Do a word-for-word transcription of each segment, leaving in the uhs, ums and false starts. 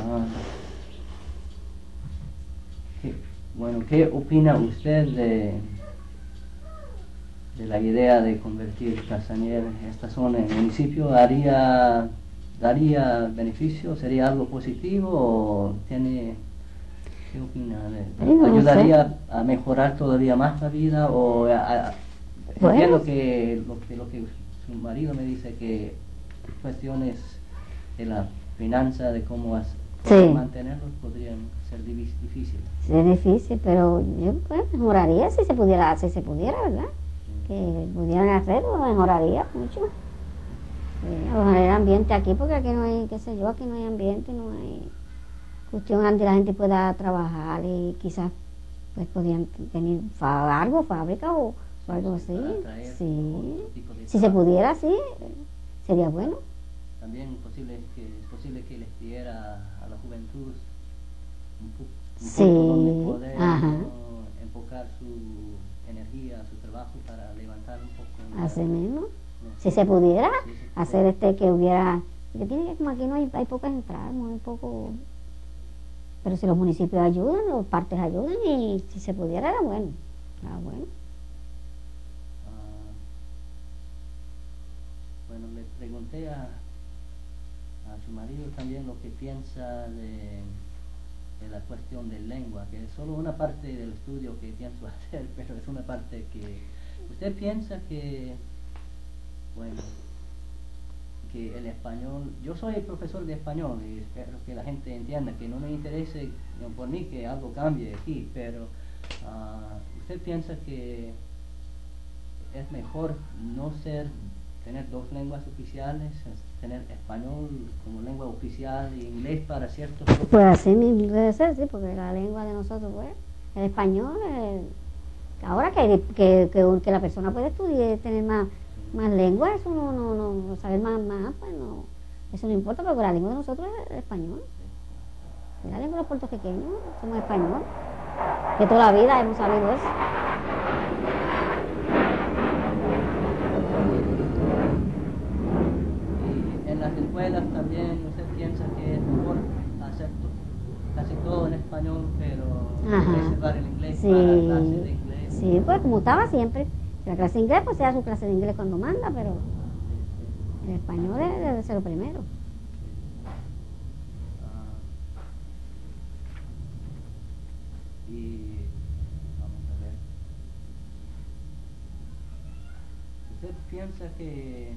Ah, ¿qué, bueno, ¿qué opina usted de, de la idea de convertir Castañer en esta zona en municipio? ¿Haría, daría beneficio? ¿Sería algo positivo o tiene... ¿Qué opina? Ay, no ¿Ayudaría sé. a mejorar todavía más la vida? O a- a- Bueno, entiendo que lo, que lo que su marido me dice, que cuestiones de la finanza, de cómo as- poder sí, mantenerlos, podrían ser divis- difíciles. sí es difícil, pero yo pues, mejoraría si se pudiera, si se pudiera, ¿verdad? Que pudieran hacerlo, mejoraría mucho. Sí, mejorar el ambiente aquí, porque aquí no hay, qué sé yo, aquí no hay ambiente, no hay cuestión donde la gente pueda trabajar y quizás pues podían tener fa- algo, fábrica o, o algo así. Para atraer Sí, otro tipo de si se trabajo. pudiera, sí, sería bueno. También posible que, es posible que les diera a la juventud un, pu- un Sí, punto donde poder, ajá, ¿no?, enfocar su energía, su trabajo para levantar un poco la- así mismo. no Si sé, se pudiera sí, se hacer pudiera. este que hubiera, que tiene que como aquí no hay, hay pocas entradas, muy poco, pero si los municipios ayudan, los partes ayudan y si se pudiera era bueno, era bueno. Ah, bueno, le pregunté a, a su marido también lo que piensa de, de la cuestión de lengua, que es solo una parte del estudio que pienso hacer, pero es una parte que usted piensa que, bueno, que el español, yo soy profesor de español y espero que la gente entienda que no me interese, no, por mí que algo cambie aquí, pero uh, usted piensa que es mejor no ser, tener dos lenguas oficiales, tener español como lengua oficial y inglés para ciertos... Pues así mismo debe ser, sí, porque la lengua de nosotros, pues, el español, eh, ahora que, que, que, que la persona puede estudiar, tener más, más lengua, eso no, no, no, no saber más, más, pues no, eso no importa, porque la lengua de nosotros es el español. La lengua de los puertorriqueños, somos español, que toda la vida hemos sabido eso. Y en las escuelas también usted piensa que es mejor hacer casi todo en español, pero Ajá. reservar el inglés Sí, para clases de inglés. sí, pues como estaba siempre. La clase de inglés, pues sea su clase de inglés cuando manda, pero el español debe ser lo primero. Ah, y vamos a ver. ¿Usted piensa que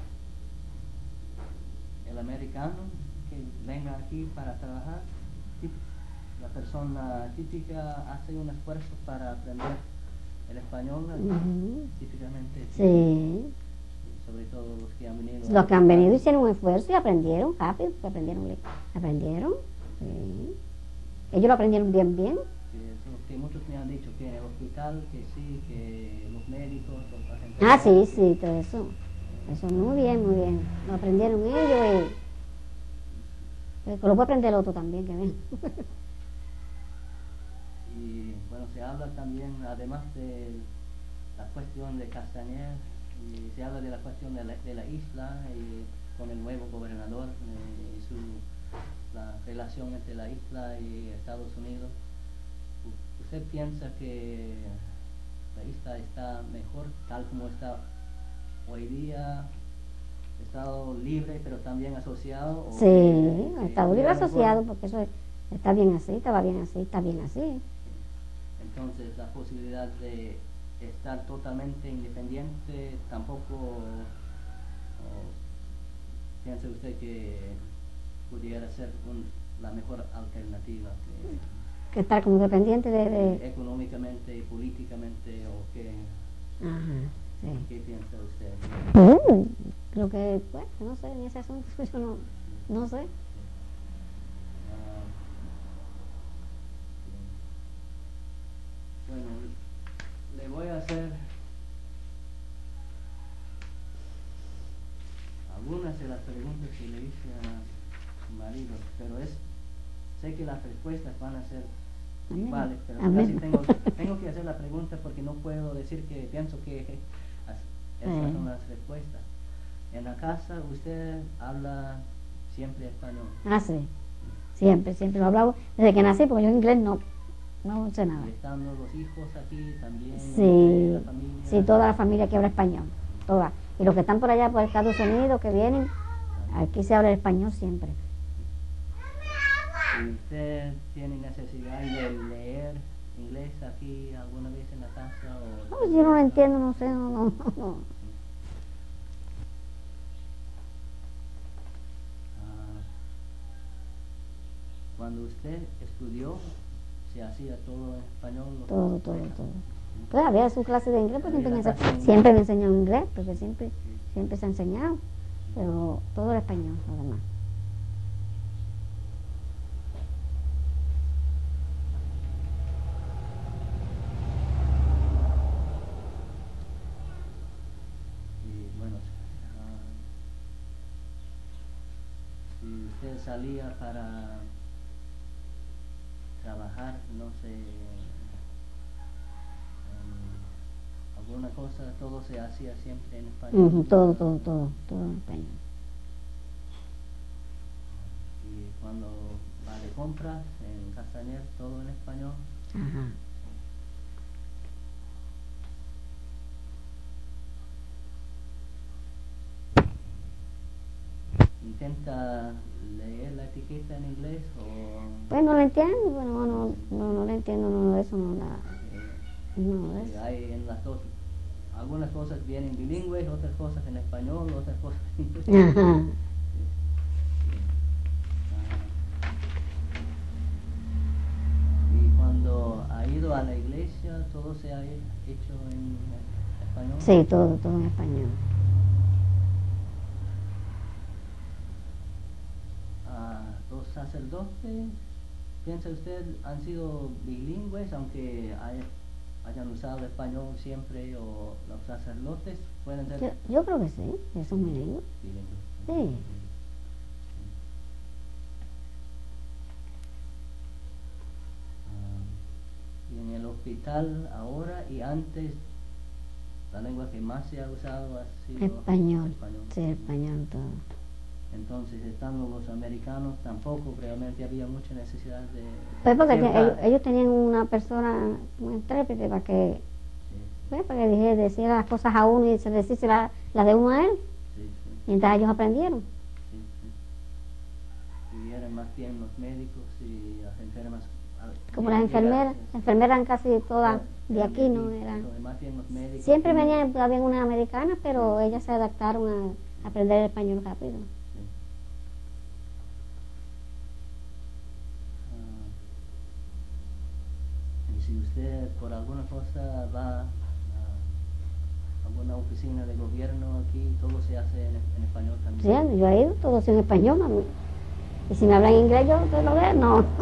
el americano que venga aquí para trabajar, la persona típica hace un esfuerzo para aprender el español, Uh-huh. típicamente? Sí. Sobre todo los que han venido. Los que han venido hicieron un esfuerzo y aprendieron rápido, aprendieron, aprendieron. Sí. Ellos lo aprendieron bien, bien. Que, eso, que muchos me han dicho que en el hospital, que sí, que los médicos, los agentes. Ah, sí, sí, todo eso. Eso muy bien, muy bien. Lo aprendieron ellos y lo puede aprender el otro también, que ven. Y bueno, se habla también, además de la cuestión de Castañer, y se habla de la cuestión de la, de la isla y con el nuevo gobernador eh, y su, la relación entre la isla y Estados Unidos. ¿Usted piensa que la isla está mejor tal como está hoy día? ¿Estado libre pero también asociado? Sí, que, que Estado libre asociado, mejor? porque eso es, está bien así, estaba bien así, está bien así. Entonces la posibilidad de estar totalmente independiente tampoco, o, piensa usted que pudiera ser un, la mejor alternativa que, que estar como dependiente de, de... económicamente y políticamente, o qué? Ajá, sí. ¿Qué piensa usted? Uh, creo que, bueno, no sé, en ese asunto yo no, no sé. Uh, bueno, le voy a hacer algunas de las preguntas que le hice a su marido, pero es, sé que las respuestas van a ser Amén. iguales, pero Amén. casi tengo, tengo que hacer la pregunta porque no puedo decir que pienso que esas son las respuestas. En la casa usted habla siempre español. Ah, sí. siempre, siempre lo he hablado desde que nací, porque yo en inglés no, no sé nada. ¿Y están los hijos aquí también? Sí, La familia? sí, toda la familia que habla español, toda. Y los que están por allá, por Estados Unidos, que vienen, aquí se habla el español siempre. ¿Y usted tiene necesidad de leer inglés aquí alguna vez en la casa? O No, yo no lo entiendo, no sé, no, no, no. Ah, cuando usted estudió, ¿se hacía todo en español? Todo, todo, todo. Pues había su clase de inglés, pues siempre me, Había ense- clase de siempre me enseñó inglés, porque siempre, siempre se ha enseñado, pero todo el español, nada más. Y bueno, ah, si usted salía para trabajar, no sé, en alguna cosa, todo se hacía siempre en español. Ujú, todo, todo, todo, todo en español. Y cuando va de compras en Castañer, todo en español. Ajá. ¿Intenta leer la etiqueta en inglés o...? Pues no lo entiendo, bueno, no, no, no le entiendo nada de eso, no, la, eh, no de eh, eso. hay en las dos, algunas cosas vienen bilingües, otras cosas en español, otras cosas en inglés. Ajá. Y cuando ha ido a la iglesia, todo se ha hecho en español. Sí, todo, todo en español. Ah, los sacerdotes, ¿piensa usted han sido bilingües, aunque hay, hayan usado español siempre, o los sacerdotes pueden ser Yo, yo creo que sí, que son bilingües. bilingües? Sí. Ah, y en el hospital ahora y antes, la lengua que más se ha usado ha sido Español, español. sí, español todo. Entonces, estando los americanos, tampoco realmente había mucha necesidad de... Pues porque siempre- te- ellos, ellos tenían una persona muy intérprete para que, Sí, pues, para que dijera, deciera las cosas a uno y se decirse las la de uno a él. sí, sí, Mientras ellos aprendieron. sí, sí. Y eran más bien los médicos y las enfermas. al- Como las llegar- enfermeras, las enfermeras eran casi todas de eran aquí, ¿no? Eran, entonces, más bien los médicos. siempre y- venían, había unas americanas, pero Sí. ellas se adaptaron a aprender el español rápido. Sí. Ah, y si usted por alguna cosa va a alguna oficina de gobierno aquí, todo se hace en, en español también. Sí, yo he ido, todo eso en español, mami. Y si me hablan inglés, yo te lo veo, no. Sí.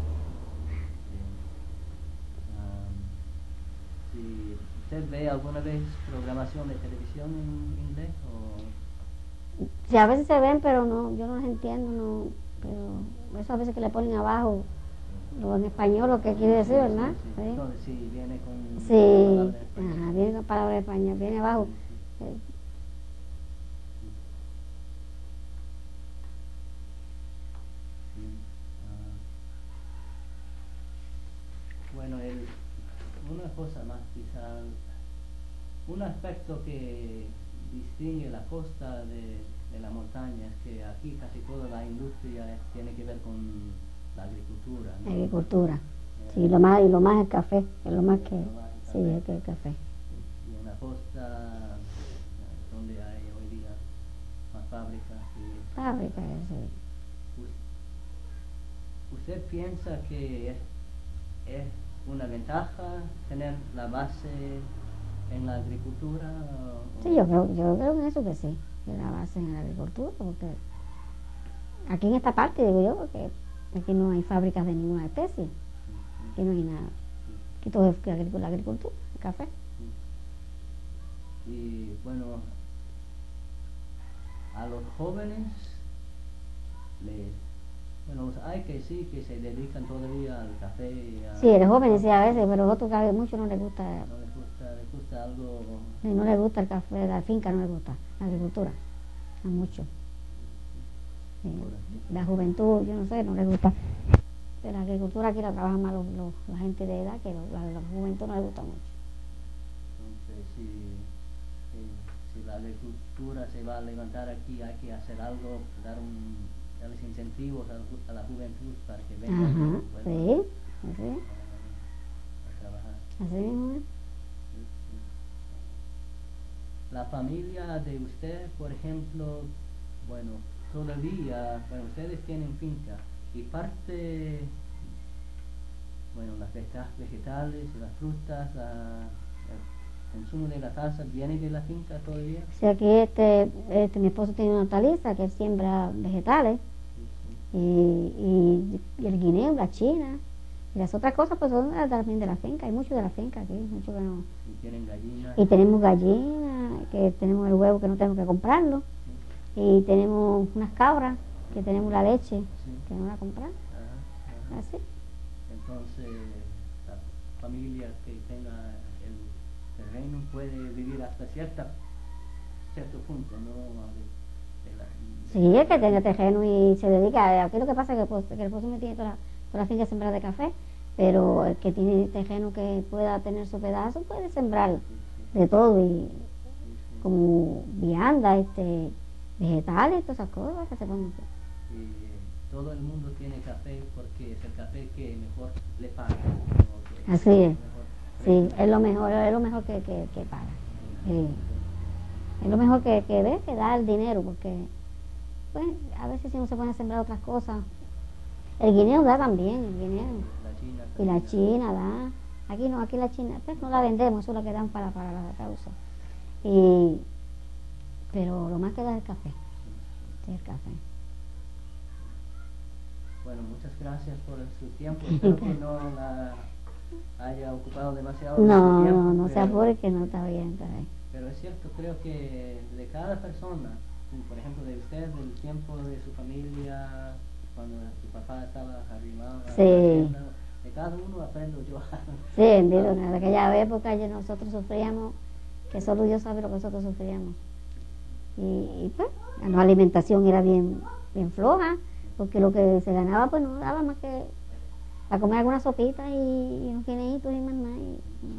Ah, si usted ve alguna vez programación de televisión en inglés o... Sí, a veces se ven, pero no, yo no las entiendo, no. Pero eso a veces que le ponen abajo, lo en español, lo que quiere decir, ¿verdad? Sí, sí. Sí. Entonces, sí, viene con Sí, palabras en español. ajá, viene con palabras de español, viene abajo. Sí, sí. eh, Sí. Ah, bueno, el, una cosa más quizá, un aspecto que distingue la costa de, de la montaña es que aquí casi toda la industria es- tiene que ver con la agricultura, ¿no? agricultura. Eh, Sí, lo más, y lo más el café, es lo más que, Lo más el sí, café. es que el café. Y en la costa, eh, donde hay hoy día más fábricas y... Fábrica, sí. Us- ¿Usted piensa que es, es una ventaja tener la base en la agricultura? o- Sí, yo creo, yo creo en eso que sí, que la base en la agricultura, porque aquí en esta parte, digo yo, porque aquí no hay fábricas de ninguna especie, Sí, aquí no hay nada. sí, Aquí todo es que agricu- la agricultura, el café. sí. Y bueno, a los jóvenes, les, bueno, los hay que sí, que se dedican todavía al café. y a- Sí, eres joven, sí, a veces, pero otros que a muchos no les gusta, No les gusta, les gusta algo... no les gusta el café, la finca no les gusta, la agricultura, a muchos. Sí. La juventud, yo no sé, no les gusta. Pero la agricultura aquí la trabajan más los, los, la gente de edad, que los, la, la juventud no les gusta mucho. Entonces, si, si, si la agricultura se va a levantar aquí, hay que hacer algo, dar un, darles incentivos a, a la juventud para que vengan. Ajá, sí, así, a, a trabajar. Así mismo es. La familia de usted, por ejemplo, bueno, todavía, bueno, ustedes tienen finca y parte, bueno, las vegetales, las frutas, la, el consumo de la casa viene de la finca todavía. Sí, aquí este, este mi esposo tiene una hortaliza que siembra vegetales, sí, sí. Y, y, y el guineo, la china. Y las otras cosas pues son también de la finca, hay mucho de la finca aquí, mucho que no. Y tienen gallinas. Y tenemos gallinas, que tenemos el huevo que no tenemos que comprarlo. Sí. Y tenemos unas cabras, que tenemos la leche, sí. Que no la compramos. Ajá, ajá. Así. Entonces, la familia que tenga el terreno puede vivir hasta cierta, cierto punto, ¿no? De, de la, de sí, el que tenga terreno y se dedica, aquí lo que pasa es que, pues, que el esposo me tiene toda la toda la finca sembrada de café, pero el que tiene terreno que pueda tener su pedazo puede sembrar de todo, y como vianda, este, vegetales, todas esas cosas que se pueden hacer. Y todo el mundo tiene café porque es el café que mejor le paga. Así es, sí, es lo mejor, es lo mejor que, que, que paga. Sí. Es lo mejor que, que ve, que da el dinero, porque pues a veces si no se pueden sembrar otras cosas. El guineo da también, el guineo. La China y la China da. Aquí no, aquí la China, pues no la vendemos, eso es lo que dan para, para la causa. Y, pero lo más que da es el café. Sí, el café. Bueno, muchas gracias por su tiempo. Espero que no la haya ocupado demasiado no, tiempo. No, no pero, se apure que no está bien, está bien. Pero es cierto, creo que de cada persona, por ejemplo de usted, del tiempo de su familia, cuando su papá estaba arrimado, sí. De cada uno aprendo yo. Sí, bendito, en aquella época ya nosotros sufríamos, que solo Dios sabe lo que nosotros sufríamos. Y, y pues, la alimentación era bien, bien floja, porque lo que se ganaba pues no daba más que para comer algunas sopitas y, y unos guineitos y más nada. Y,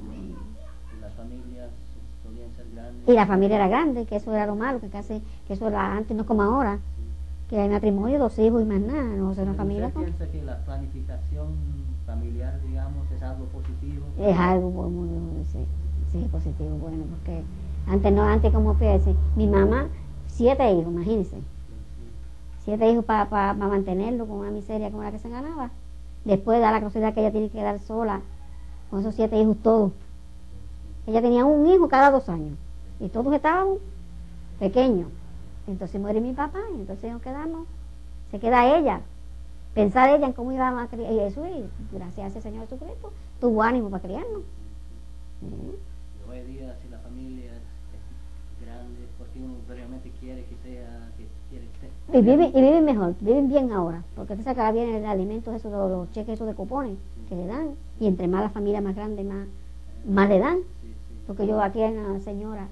y las familias solían ser grandes. Y la familia era grande, que eso era lo malo, que casi, que eso era antes, no como ahora. Que hay matrimonio, dos hijos y más nada, no sé, una familia. ¿Usted piensa que la planificación familiar, digamos, es algo positivo? Es algo muy, muy sí, sí, positivo, bueno, porque antes no, antes como fíjese, mi mamá, siete hijos, imagínense, sí, sí. siete hijos para pa, pa mantenerlo con una miseria como la que se ganaba, después da la grosería que ella tiene que dar sola, con esos siete hijos todos. Ella tenía un hijo cada dos años, y todos estaban pequeños. Entonces muere mi papá y entonces nos quedamos, se queda ella, pensar ella en cómo iba a criar, y eso, y gracias a ese Señor Jesucristo tuvo ánimo para criarnos. Sí. Y hoy día si la familia es, es grande, porque uno realmente quiere que sea, que quiere ser. Y viven, y viven mejor, viven bien ahora, porque usted sabe que ahora vienen el alimento, eso, los, los cheques esos de cupones sí. que le dan, y entre más la familia más grande, más, más le dan, sí, sí. Porque yo aquí hay una señora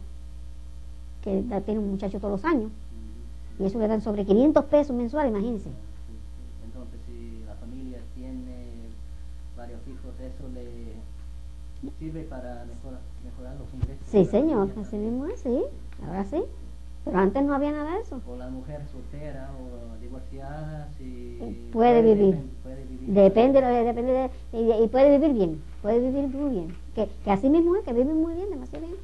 que tiene un muchacho todos los años, y eso le dan sobre quinientos pesos mensuales, imagínense. Entonces, si la familia tiene varios hijos, ¿eso le sirve para mejorar, mejorar los ingresos? Sí, señor, así mismo es, sí, ahora sí. Pero antes no había nada de eso. O la mujer soltera o divorciada, si puede, puede vivir. Puede vivir. Depende, depende de, y, y puede vivir bien, puede vivir muy bien. Que, que así mismo es, que vive muy bien, demasiado bien.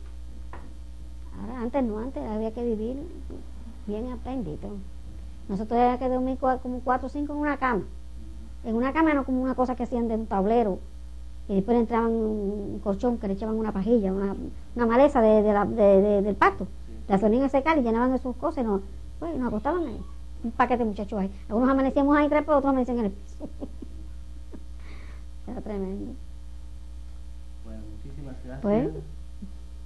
Ahora, antes no, antes había que vivir bien aprendido. Nosotros había que dormir como cuatro o cinco en una cama. En una cama no como una cosa que hacían de un tablero. Y después entraban un colchón que le echaban una pajilla, una, una maleza de, de la, de, de, del pasto. La ponían a secar y llenaban de sus cosas y nos, pues, nos acostaban ahí. Un paquete de muchachos ahí. Algunos amanecíamos ahí tres, pero otros amanecían en el piso. Era tremendo. Bueno, muchísimas gracias. Pues,